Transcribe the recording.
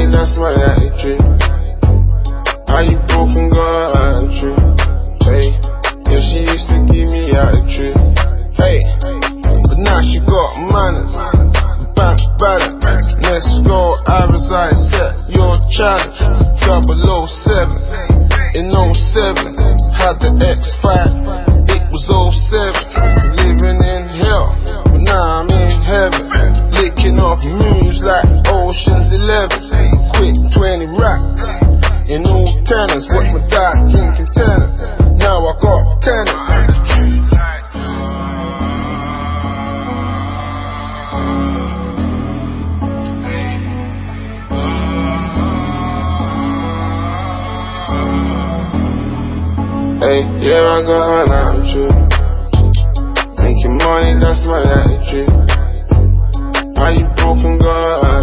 money, that's my attitude. Are you broken, got attitude? Hey, yeah, she used to give me attitude. Hey, but now she got manners. Back better. Let's go, Arizona set your challenge. 007 in 07. Had the X5, it was 07. Living in hell, but now I'm in heaven. Licking off moons like Ocean's 11. Quick 20 racks in all tenants. Watch my dad drinking tenants. Now I got tenants. Hey, yeah, I got an attitude. Making money, that's my attitude. Are you broken, got